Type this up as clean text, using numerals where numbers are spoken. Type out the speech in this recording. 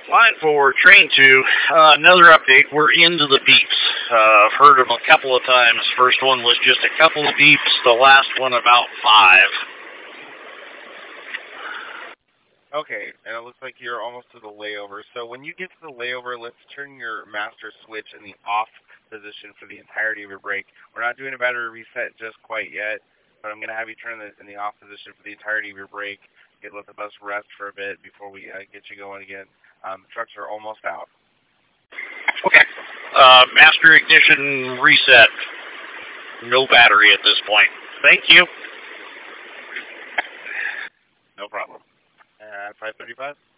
Line 4, Train 2. Another update. We're into the beeps. I've heard them a couple of times. First one was just a couple of beeps. The last one about 5. Okay, and it looks like you're almost to the layover. So when you get to the layover, let's turn your master switch in the off position for the entirety of your brake. We're not doing a battery reset just quite yet, but I'm going to have you turn it in the off position for the entirety of your brake. Let the bus rest for a bit before we get you going again. The trucks are almost out. Okay. Master ignition reset. No battery at this point. Thank you. No problem. 535?